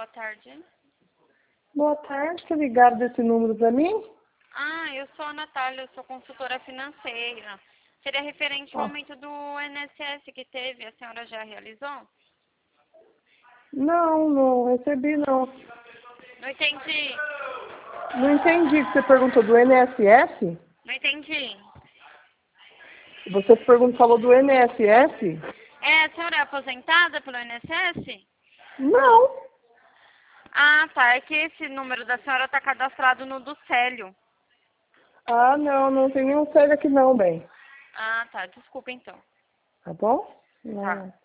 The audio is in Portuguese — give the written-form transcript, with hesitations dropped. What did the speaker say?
boa tarde. Boa tarde, você ligaram desse número para mim? Eu sou a Natália, eu sou consultora financeira. Seria referente ao aumento do INSS que teve, a senhora já realizou? Não recebi não. Não entendi. Não entendi o que você perguntou do INSS? Não entendi. Você falou do INSS? A senhora é aposentada pelo INSS? Não. Tá. É que esse número da senhora está cadastrado no do Célio. Não tem nenhum sério aqui não, bem. Tá. Desculpa então. Tá bom? Tá.